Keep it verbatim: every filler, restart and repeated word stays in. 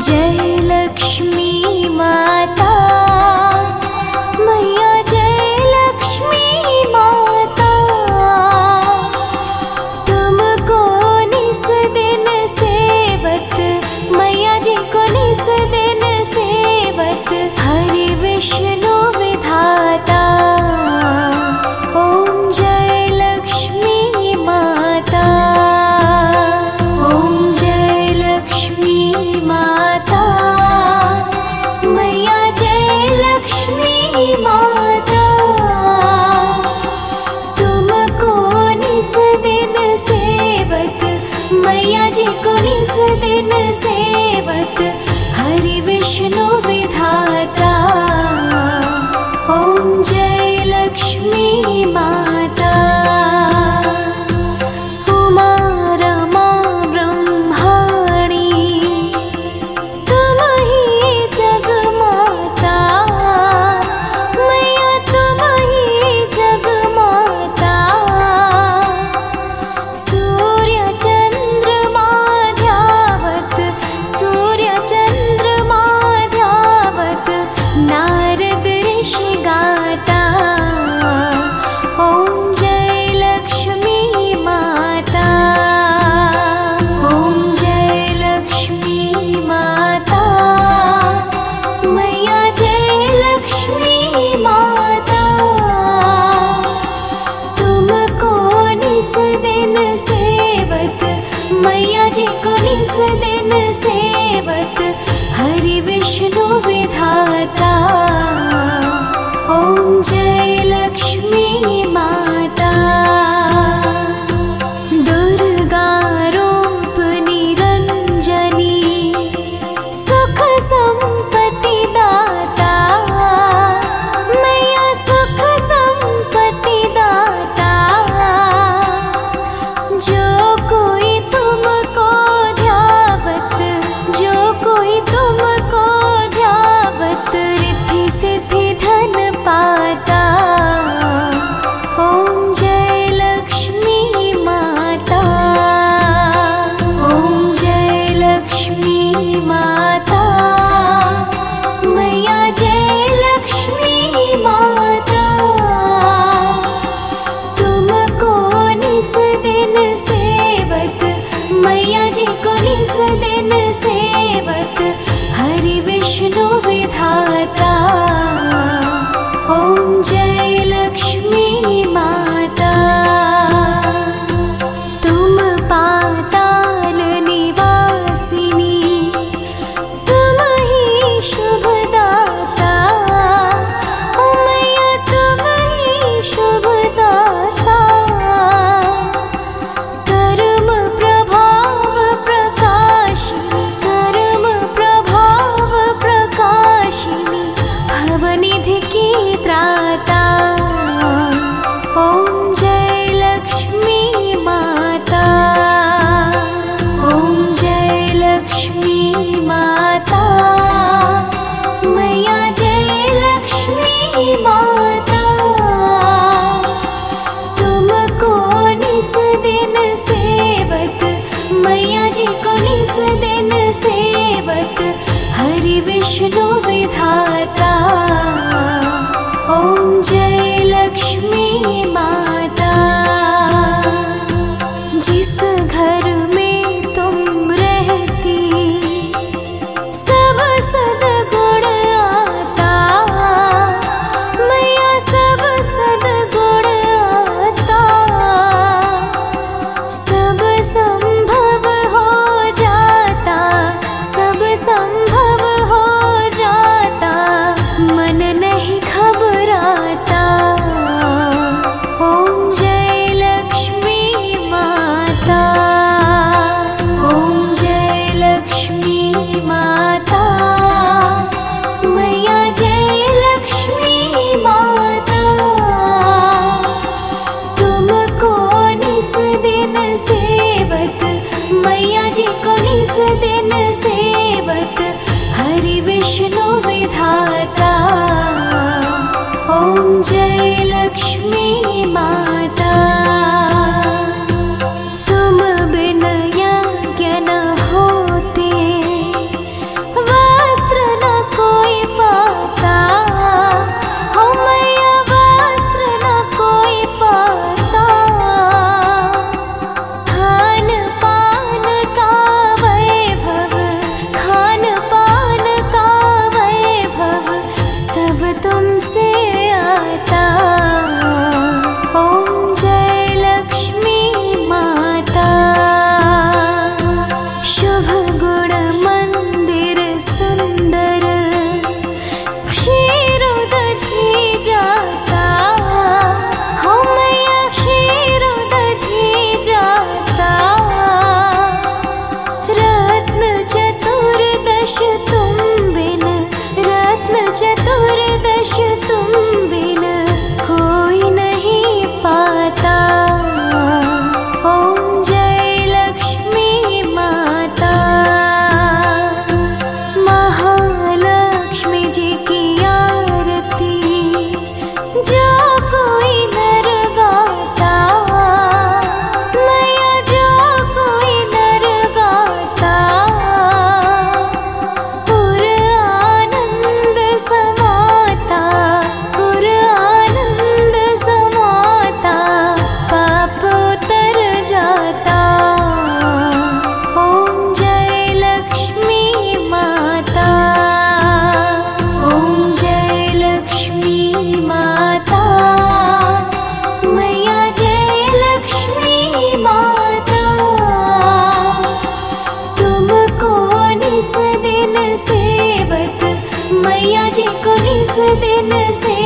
जय लक्ष्मी माता मैया, जय लक्ष्मी माता। तुमको निस दिन सेवत, मैया जी को निस दिन सेवत, हरि विष्णु विधाता। ओम जय लक्ष्मी माता, ओम जय लक्ष्मी माता मैया, जय लक्ष्मी माता। तुमको निस दिन सेवत, मैया जी को निस दिन सेवत, हरि विष्णु विधाता। ओम जय लक्ष्मी माता। उमा रमा ब्रह्माणी, तुम ही जगमाता मैया, तुम ही जगमाता। सूर्य चंद्रमा ध्यावत, सूर्य चंद्रमा ध्यावत, नारद ऋषि गाता। ओम जय लक्ष्मी माता, ओम जय लक्ष्मी माता मैया, जय लक्ष्मी माता। तुमको निस दिन सेवत, मैया जी को निस दिन सेवत, हरि विष्णु विधाता। ओम जय लक्ष्मी माता। दुर्गा रूप निरंजनी, सुख संपत्ति दाता मैया, सुख संपत्ति दाता। जो कोई तुमको ध्यावत, जो कोई तुमको ध्यावत, रिद्धि सिद्धि धन पाता। ओम जय लक्ष्मी माता, ओम जय लक्ष्मी माता मैया, जय लक्ष्मी माता। तुमको निस दिन सेवत, मैया जी को निस दिन सेवत, हरि विष्णु विधाता। ओम जय लक्ष्मी माता। तुम पाताल निवासिनी, तुम ही शुभदाता ओ मैया, तुम ही शुभदाता। कर्म प्रभाव प्रकाशिनी, कर्म प्रभाव प्रकाशिनी, भवनिधि की त्राता। ओम जय लक्ष्मी माता, ओम जय लक्ष्मी माता मैया, जय लक्ष्मी माता। तुमको निस दिन सेवत, मैया जी को निस दिन सेवत, हरि विष्णु विधाता। ओम जय लक्ष्मी माता। जिस घर में तुम रहती, सब सद्गुण आता मैया, सब सद्गुण आता। सब संभव हो जाता, सब संभव हो जाता, मन नहीं घबराता। ओम जय लक्ष्मी माता, ओम जय लक्ष्मी माता मैया, जय लक्ष्मी माता। तुमको निस दिन सेवत, मैया जी को निस दिन सेवत, हरि विष्णु विधाता। ओम जय लक्ष्मी माता। तुम बिन यज्ञ न होते, दिन से